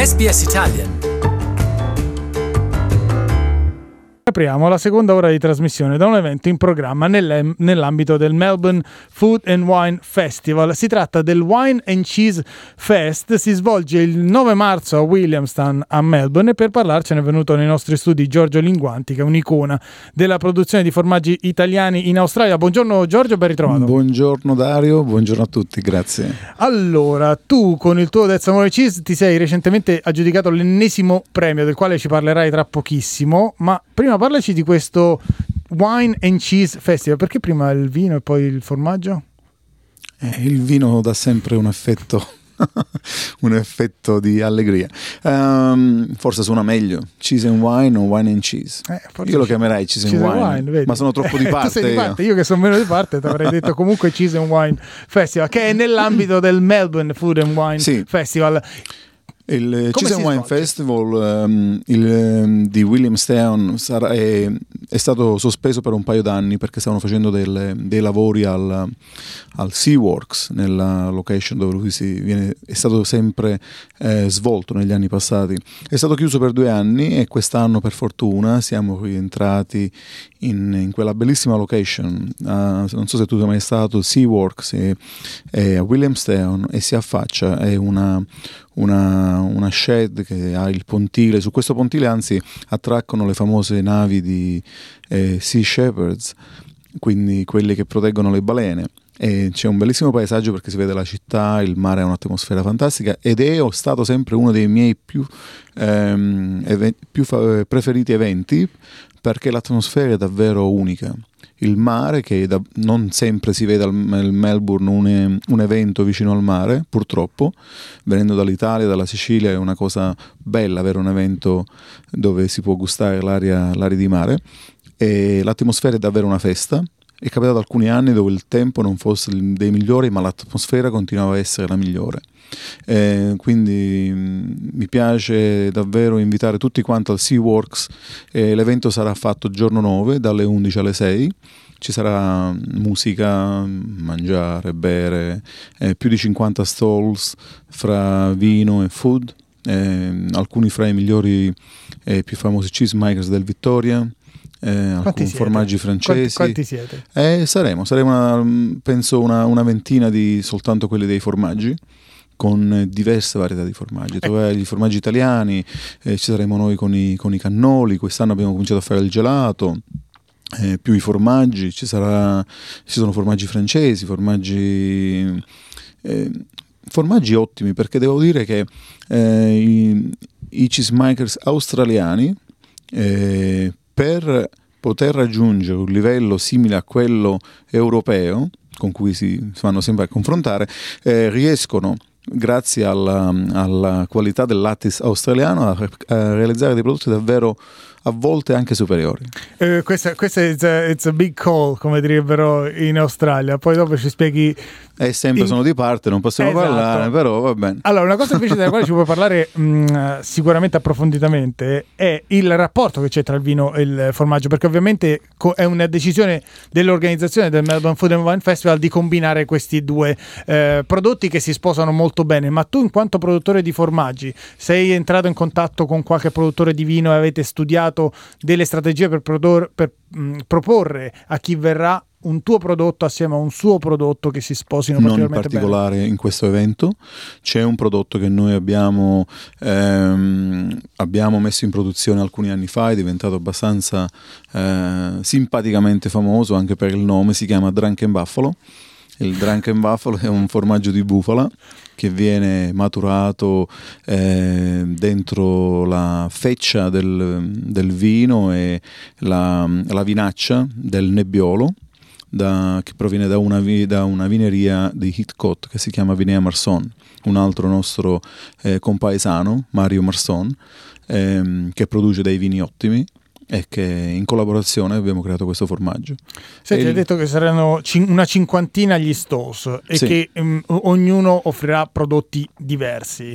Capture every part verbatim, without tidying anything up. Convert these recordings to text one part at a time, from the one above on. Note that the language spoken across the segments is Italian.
S B S Italian. Apriamo la seconda ora di trasmissione da un evento in programma nell'ambito del Melbourne Food and Wine Festival. Si tratta del Wine and Cheese Fest, si svolge il nove marzo a Williamstown a Melbourne, e per parlarcene è venuto nei nostri studi Giorgio Linguanti, che è un'icona della produzione di formaggi italiani in Australia. Buongiorno Giorgio, ben ritrovato. Buongiorno Dario, buongiorno a tutti, grazie. Allora, tu con il tuo That's Amore Cheese ti sei recentemente aggiudicato l'ennesimo premio, del quale ci parlerai tra pochissimo, ma prima parlaci di questo Wine and Cheese Festival. Perché prima il vino e poi il formaggio? Eh, il vino dà sempre un effetto un effetto di allegria. Um, forse suona meglio Cheese and Wine o Wine and Cheese. Eh, io lo chiamerei Cheese, cheese and Wine, wine ma sono troppo di parte. Tu sei di io. parte, io che sono meno di parte ti avrei detto comunque Cheese and Wine Festival, che è nell'ambito del Melbourne Food and Wine sì. Festival. Il Cheese and Wine Festival um, il, um, di Williamstown sarà, è, è stato sospeso per un paio d'anni perché stavano facendo delle, dei lavori al, al SeaWorks, nella location dove lui si viene, è stato sempre eh, svolto negli anni passati. È stato chiuso per due anni e quest'anno per fortuna siamo rientrati in, in quella bellissima location. Uh, non so se tu sei mai stato, SeaWorks è, è a Williamstown e si affaccia, è una Una, una shed che ha il pontile. Su questo pontile anzi attraccano le famose navi di eh, Sea Shepherds, quindi quelli che proteggono le balene, e c'è un bellissimo paesaggio perché si vede la città, il mare ha un'atmosfera fantastica, ed è stato sempre uno dei miei più, ehm, even- più fa- preferiti eventi perché l'atmosfera è davvero unica. Il mare, che da, non sempre si vede al Melbourne un, un evento vicino al mare, purtroppo, venendo dall'Italia, dalla Sicilia, è una cosa bella avere un evento dove si può gustare l'aria, l'aria di mare, e l'atmosfera è davvero una festa. È capitato alcuni anni dove il tempo non fosse dei migliori, ma l'atmosfera continuava a essere la migliore. Eh, quindi mh, mi piace davvero invitare tutti quanti al SeaWorks. Eh, l'evento sarà fatto il giorno nove dalle undici alle sei. Ci sarà musica, mangiare, bere, eh, più di cinquanta stalls fra vino e food, eh, alcuni fra i migliori e eh, più famosi cheesemakers del Victoria. Eh, alcuni formaggi francesi. Quanti, quanti siete? Eh, saremo, saremo una, penso una, una ventina di soltanto quelli dei formaggi, con diverse varietà di formaggi. Tu hai i formaggi italiani, eh, ci saremo noi con i, con i cannoli. Quest'anno abbiamo cominciato a fare il gelato, eh, più i formaggi. Ci sarà, ci sono formaggi francesi, formaggi eh, formaggi ottimi, perché devo dire che eh, i, i cheesemakers australiani eh, per poter raggiungere un livello simile a quello europeo, con cui si vanno sempre a confrontare, eh, riescono, grazie alla, alla qualità del latte australiano, a, a realizzare dei prodotti davvero a volte anche superiori. Eh, questa questa è a, it's a big call, come direbbero in Australia. Poi dopo ci spieghi. E sempre in... sono di parte, non possiamo esatto. parlare, però va bene. Allora, una cosa invece della quale ci puoi parlare mh, sicuramente approfonditamente è il rapporto che c'è tra il vino e il formaggio, perché ovviamente co- è una decisione dell'organizzazione del Melbourne Food and Wine Festival di combinare questi due eh, prodotti che si sposano molto bene. Ma tu, in quanto produttore di formaggi, sei entrato in contatto con qualche produttore di vino e avete studiato delle strategie per, prodor- per mh, proporre a chi verrà un tuo prodotto assieme a un suo prodotto che si sposino particolarmente bene? Non in particolare bene. In questo evento c'è un prodotto che noi abbiamo ehm, abbiamo messo in produzione alcuni anni fa, è diventato abbastanza eh, simpaticamente famoso anche per il nome, si chiama Drunken Buffalo. Il Drunken Buffalo è un formaggio di bufala che viene maturato eh, dentro la feccia del, del vino e la, la vinaccia del nebbiolo, da, che proviene da una, da una vineria di Heathcote che si chiama Vinea Marson, un altro nostro eh, compaesano, Mario Marson, ehm, che produce dei vini ottimi, e che in collaborazione abbiamo creato questo formaggio. Senti, hai detto che saranno cin- una cinquantina gli stalls e sì. che um, ognuno offrirà prodotti diversi.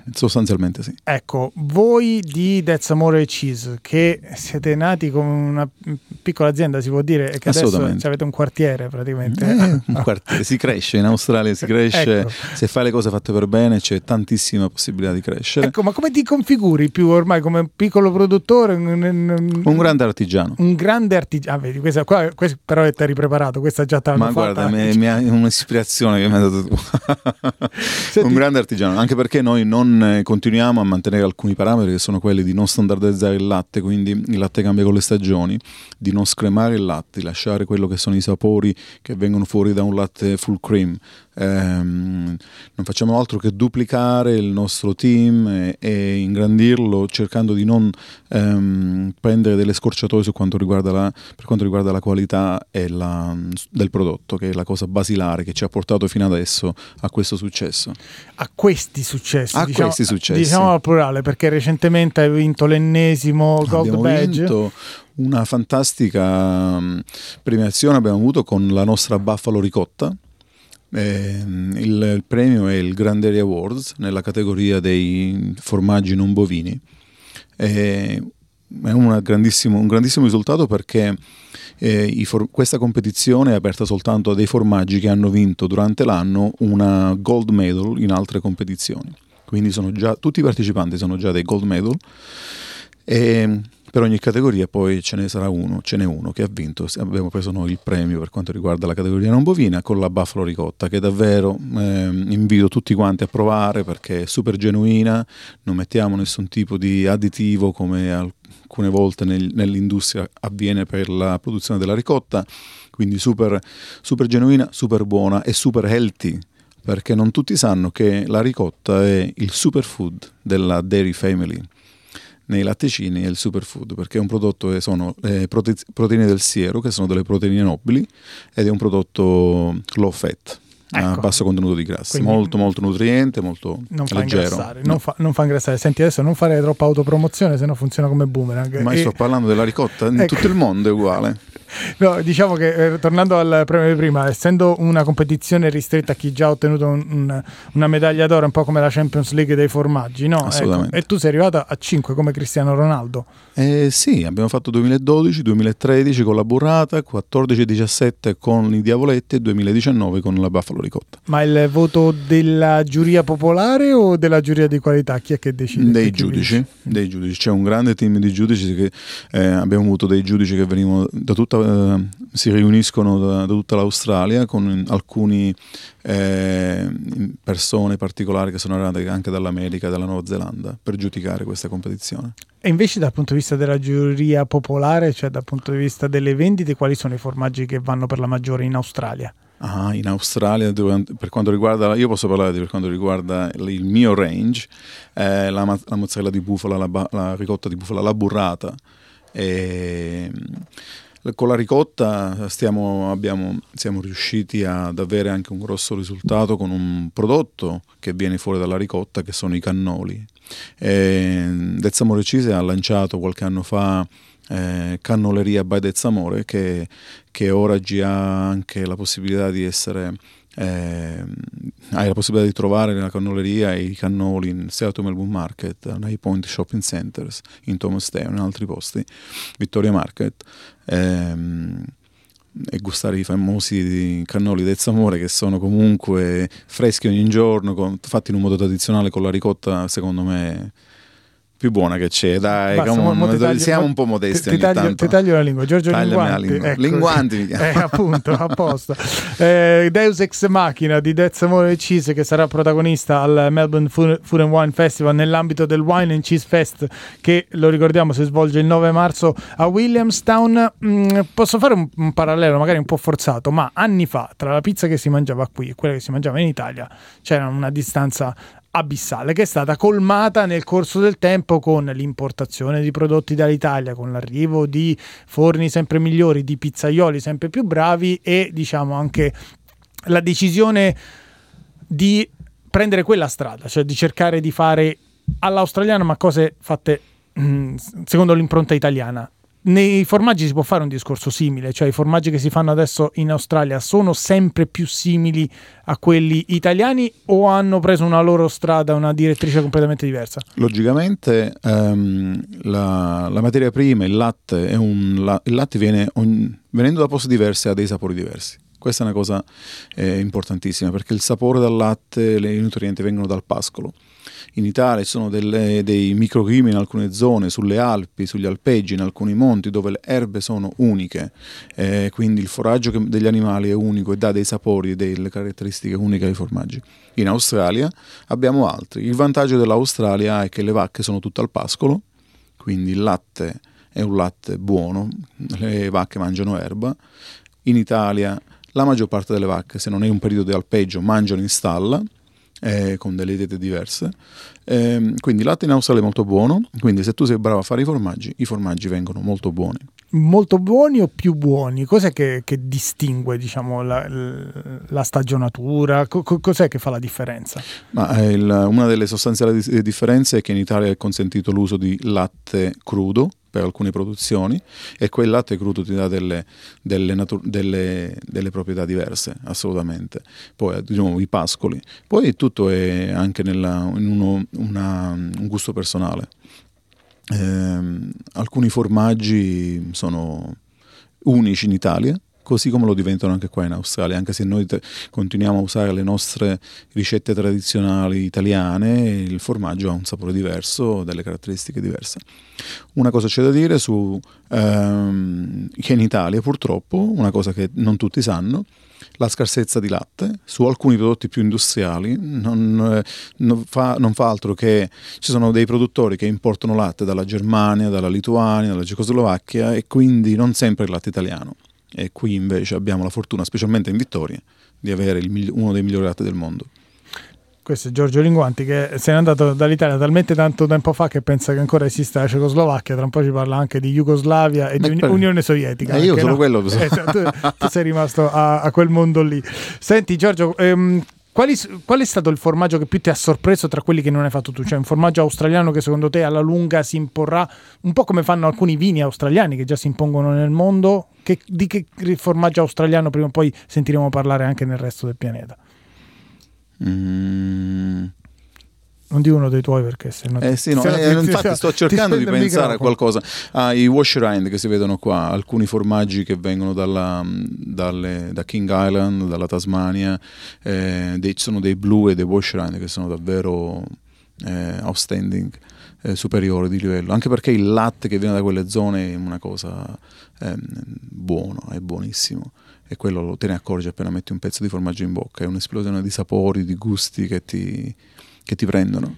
sostanzialmente sì. Ecco, voi di That's Amore Cheese, che siete nati come una piccola azienda, si può dire, e che adesso avete un quartiere praticamente. Eh, un quartiere, si cresce, in Australia si cresce, ecco. Se fai le cose fatte per bene c'è tantissima possibilità di crescere. Ecco, ma come ti configuri più ormai come un piccolo produttore? Un, un, un grande artigiano. Un grande artigiano, ah, vedi, questa, qua, questa però è ripreparato, questa già t'hanno ma fatta. Ma guarda, mi ha un'ispirazione che mi ha dato tu. Senti, un grande artigiano, anche perché noi non continuiamo a mantenere alcuni parametri che sono quelli di non standardizzare il latte, quindi il latte cambia con le stagioni, di non scremare il latte, di lasciare quello che sono i sapori che vengono fuori da un latte full cream. Ehm, non facciamo altro che duplicare il nostro team e, e ingrandirlo, cercando di non ehm, prendere delle scorciatoie su quanto riguarda la, per quanto riguarda la qualità e la, del prodotto, che è la cosa basilare che ci ha portato fino adesso a questo successo. A questi successi, a diciamo, questi successi. Diciamo al plurale, perché recentemente hai vinto l'ennesimo Gold Abbiamo Badge. Vinto una fantastica premiazione abbiamo avuto con la nostra Buffalo Ricotta. Eh, il, il premio è il Grand Dairy Awards nella categoria dei formaggi non bovini. Eh, è una grandissimo, un grandissimo risultato perché eh, i for- questa competizione è aperta soltanto a dei formaggi che hanno vinto durante l'anno una gold medal in altre competizioni. Quindi sono già, tutti i partecipanti sono già dei gold medal. E per ogni categoria poi ce ne sarà uno, ce n'è uno che ha vinto. Abbiamo preso noi il premio per quanto riguarda la categoria non bovina con la Buffalo Ricotta, che davvero eh, invito tutti quanti a provare perché è super genuina, non mettiamo nessun tipo di additivo come alcune volte nel, nell'industria avviene per la produzione della ricotta, quindi super, super genuina, super buona e super healthy, perché non tutti sanno che la ricotta è il superfood della dairy family. Nei latticini è il superfood perché è un prodotto che sono eh, prote- proteine del siero, che sono delle proteine nobili, ed è un prodotto low fat, ecco, a basso contenuto di grassi, quindi molto molto nutriente, molto non leggero. Fa no. non, fa, non fa ingrassare. Senti, adesso non fare troppa autopromozione, se no funziona come boomerang. Ma e... sto parlando della ricotta, in ecco. Tutto il mondo è uguale. No, diciamo che eh, tornando al premio di prima, essendo una competizione ristretta a chi già ha ottenuto un, un, una medaglia d'oro, un po' come la Champions League dei formaggi, no? Assolutamente. Ecco. E tu sei arrivata a cinque come Cristiano Ronaldo. Eh, sì, abbiamo fatto duemiladodici, duemilatredici con la burrata, quattordici e diciassette con i diavoletti e duemiladiciannove con la Buffalo Ricotta. Ma il voto della giuria popolare o della giuria di qualità? Chi è che decide? Dei giudici, dei giudici. C'è un grande team di giudici che eh, abbiamo avuto dei giudici che venivano da tutta Uh, si riuniscono da, da tutta l'Australia con alcuni eh, persone particolari che sono arrivate anche dall'America e dalla Nuova Zelanda per giudicare questa competizione. E invece dal punto di vista della giuria popolare, cioè dal punto di vista delle vendite, quali sono i formaggi che vanno per la maggiore in Australia? Ah, in Australia, per quanto riguarda, io posso parlare di per quanto riguarda il mio range, eh, la, la mozzarella di bufala, la, la ricotta di bufala, la burrata. E con la ricotta stiamo, abbiamo, siamo riusciti ad avere anche un grosso risultato con un prodotto che viene fuori dalla ricotta, che sono i cannoli. That's Amore Cheese ha lanciato qualche anno fa eh, Cannoleria by That's Amore, che, che ora ha anche la possibilità di essere Eh, hai la possibilità di trovare nella cannoleria i cannoli in Seattle Melbourne Market, nei Point Shopping Centers, in Thomastown, in altri posti, Victoria Market, ehm, e gustare i famosi cannoli That's Amore, che sono comunque freschi ogni giorno, con, fatti in un modo tradizionale con la ricotta, secondo me più buona che c'è, dai. Basta, come, mo, mo taglio, siamo un po' modesti. Ti taglio, ti taglio la lingua, Giorgio Linguanti. La lingua. Ecco. Linguanti mi chiama. Eh, appunto, apposta. Eh, Deus Ex Machina di That's Amore Cheese, che sarà protagonista al Melbourne Food and Wine Festival nell'ambito del Wine and Cheese Fest, che lo ricordiamo si svolge il nove marzo a Williamstown. Mm, posso fare un, un parallelo magari un po' forzato, ma anni fa tra la pizza che si mangiava qui e quella che si mangiava in Italia c'era una distanza abissale, che è stata colmata nel corso del tempo con l'importazione di prodotti dall'Italia, con l'arrivo di forni sempre migliori, di pizzaioli sempre più bravi e diciamo anche la decisione di prendere quella strada, cioè di cercare di fare all'australiano ma cose fatte mh, secondo l'impronta italiana. nei formaggi si può fare un discorso simile, cioè i formaggi che si fanno adesso in Australia sono sempre più simili a quelli italiani o hanno preso una loro strada, una direttrice completamente diversa? Logicamente ehm, la, la materia prima, il latte, è un, la, il latte viene, ogni, venendo da posti diversi, ha dei sapori diversi. Questa è una cosa eh, importantissima, perché il sapore dal latte, i nutrienti vengono dal pascolo. In Italia ci sono delle, dei microclimi in alcune zone, sulle Alpi, sugli alpeggi, in alcuni monti dove le erbe sono uniche, eh, quindi il foraggio che, degli animali è unico e dà dei sapori e delle caratteristiche uniche ai formaggi. In Australia abbiamo altri. Il vantaggio dell'Australia è che le vacche sono tutte al pascolo, quindi il latte è un latte buono, le vacche mangiano erba. In Italia la maggior parte delle vacche, se non è un periodo di alpeggio, mangiano in stalla, Eh, con delle diete diverse, eh, quindi il latte in Australia è molto buono, quindi se tu sei bravo a fare i formaggi, i formaggi vengono molto buoni. Molto buoni o più buoni? Cos'è che, che distingue, diciamo, la, la stagionatura? Co- cos'è che fa la differenza? Ma eh, il, una delle sostanziali differenze è che in Italia è consentito l'uso di latte crudo per alcune produzioni, e quel latte crudo ti dà delle, delle, natu- delle, delle proprietà diverse, assolutamente. Poi di nuovo i pascoli. Poi tutto è anche nella, in uno, una, un gusto personale. Eh, alcuni formaggi sono unici in Italia, così come lo diventano anche qua in Australia, anche se noi te- continuiamo a usare le nostre ricette tradizionali italiane, il formaggio ha un sapore diverso, delle caratteristiche diverse. Una cosa c'è da dire su ehm, che in Italia purtroppo, una cosa che non tutti sanno, la scarsezza di latte su alcuni prodotti più industriali non, eh, non, fa, non fa altro che ci sono dei produttori che importano latte dalla Germania, dalla Lituania, dalla Cecoslovacchia, e quindi non sempre il latte italiano. E qui invece abbiamo la fortuna, specialmente in Vittoria, di avere il, uno dei migliori latte del mondo. Questo è Giorgio Linguanti, che se n'è andato dall'Italia talmente tanto tempo fa che pensa che ancora esista la Cecoslovacchia. Tra un po' ci parla anche di Jugoslavia e di per... Unione Sovietica. Eh, io solo no? quello eh, tu, tu sei rimasto a, a quel mondo lì. Senti Giorgio, ehm, quali, qual è stato il formaggio che più ti ha sorpreso tra quelli che non hai fatto tu? Cioè un formaggio australiano che secondo te alla lunga si imporrà, un po' come fanno alcuni vini australiani che già si impongono nel mondo? Che, di che formaggio australiano prima o poi sentiremo parlare anche nel resto del pianeta? Mm. Non di uno dei tuoi, perché se no eh sì, no, eh, infatti sto cercando di pensare a qualcosa. Ah, i wash rind che si vedono qua, alcuni formaggi che vengono dalla, dalle, da King Island, dalla Tasmania, eh, dei, ci sono dei blue e dei wash rind che sono davvero eh, outstanding, eh, superiori di livello, anche perché il latte che viene da quelle zone è una cosa eh, buono, è buonissimo, e quello te ne accorgi appena metti un pezzo di formaggio in bocca, è un'esplosione di sapori, di gusti che ti che ti prendono.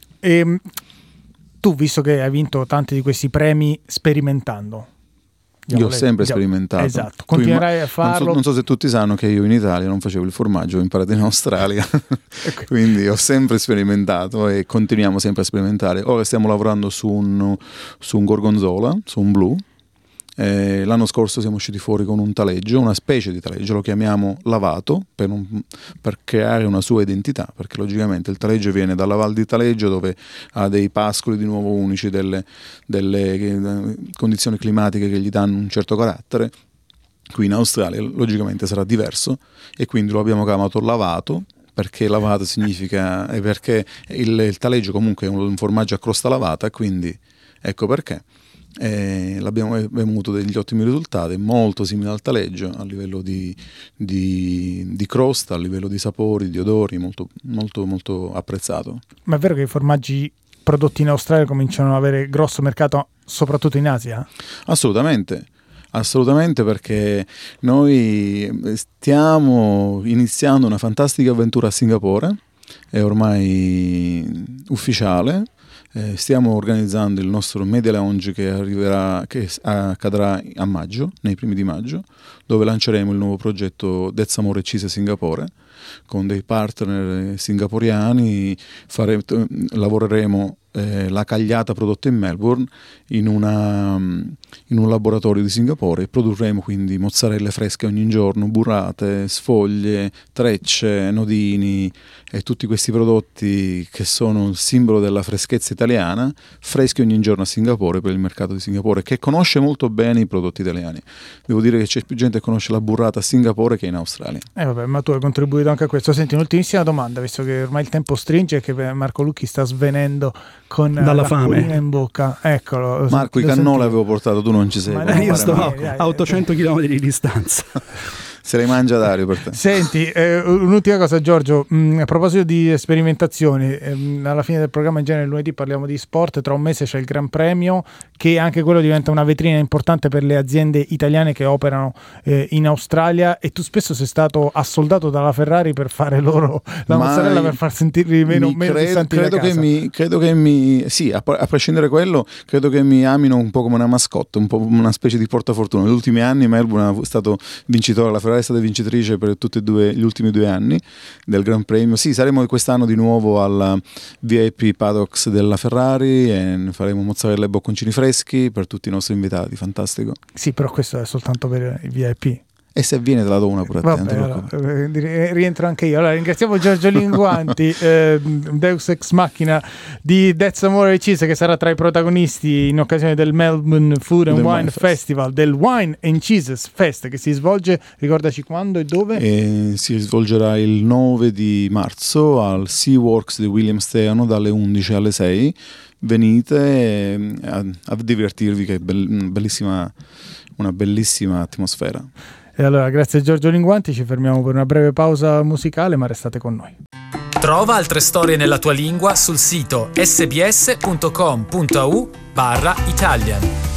E tu, visto che hai vinto tanti di questi premi sperimentando, io ho sempre Diamo. sperimentato. Esatto, continuerai a farlo. Non so, non so se tutti sanno che io in Italia non facevo il formaggio, ho imparato in Australia, quindi ho sempre sperimentato e continuiamo sempre a sperimentare. Ora stiamo lavorando su un, su un gorgonzola, su un blu. Eh, l'anno scorso siamo usciti fuori con un taleggio, una specie di taleggio, lo chiamiamo lavato per, un, per creare una sua identità, perché logicamente il taleggio viene dalla Val di Taleggio, dove ha dei pascoli di nuovo unici, delle, delle condizioni climatiche che gli danno un certo carattere. Qui in Australia logicamente sarà diverso, e quindi lo abbiamo chiamato lavato, perché lavato significa, è perché il, il taleggio comunque è un, un formaggio a crosta lavata, quindi ecco perché. Eh, l'abbiamo, abbiamo avuto degli ottimi risultati, molto simile al taleggio a livello di, di, di crosta, a livello di sapori, di odori, molto, molto, molto apprezzato. Ma è vero che i formaggi prodotti in Australia cominciano ad avere grosso mercato soprattutto in Asia? Assolutamente. Assolutamente, perché noi stiamo iniziando una fantastica avventura a Singapore, è ormai ufficiale. Eh, stiamo organizzando il nostro Media Lounge che arriverà, che accadrà a maggio, nei primi di maggio, dove lanceremo il nuovo progetto That's Amore Cheese Singapore con dei partner singaporiani. Fare, lavoreremo eh, la cagliata prodotta in Melbourne in, una, in un laboratorio di Singapore e produrremo quindi mozzarelle fresche ogni giorno, burrate, sfoglie, trecce, nodini e tutti questi prodotti che sono il simbolo della freschezza italiana, freschi ogni giorno a Singapore per il mercato di Singapore, che conosce molto bene i prodotti italiani. Devo dire che c'è più gente che conosce la burrata a Singapore che in Australia. Eh vabbè, ma tu hai contribuito anche a questo. Senti, un'ultimissima domanda, visto che ormai il tempo stringe e che Marco Lucchi sta svenendo con dalla fame in bocca. Eccolo. Marco, i cannoli avevo portato, tu non ci sei. Ma io sto a, a ottocento chilometri di distanza. Se le mangia Dario per te. Senti, eh, un'ultima cosa Giorgio, mh, a proposito di sperimentazioni, ehm, alla fine del programma in genere lunedì parliamo di sport, tra un mese c'è il Gran Premio, che anche quello diventa una vetrina importante per le aziende italiane che operano eh, in Australia, e tu spesso sei stato assoldato dalla Ferrari per fare loro la Ma mozzarella, per far sentirli meno, meno credo, distanti credo da casa. Che mi, credo che mi, sì, a, a prescindere da quello, credo che mi amino un po' come una mascotte, un po' una specie di portafortuna. Negli ultimi anni Melbourne è stato vincitore, la Ferrari è stata vincitrice per tutti e due gli ultimi due anni del Gran Premio. Sì, saremo quest'anno di nuovo alla V I P Paddocks della Ferrari e faremo mozzarella e bocconcini freschi per tutti i nostri invitati. Fantastico. Sì, però questo è soltanto per i V I P. E se viene te la do una pure a te. Vabbè, allora, rientro anche io. Allora, ringraziamo Giorgio Linguanti, eh, Deus Ex Machina di That's Amore e Cheese, che sarà tra i protagonisti in occasione del Melbourne Food and The Wine Wine Festival, Fest. del Wine and Cheeses Fest, che si svolge, ricordaci quando e dove? E si svolgerà il nove di marzo al SeaWorks di Williamstown dalle undici alle sei. Venite a, a divertirvi, che è bellissima, una bellissima atmosfera. E allora, grazie a Giorgio Linguanti, ci fermiamo per una breve pausa musicale, ma restate con noi. Trova altre storie nella tua lingua sul sito sbs punto com punto a u barra Italian.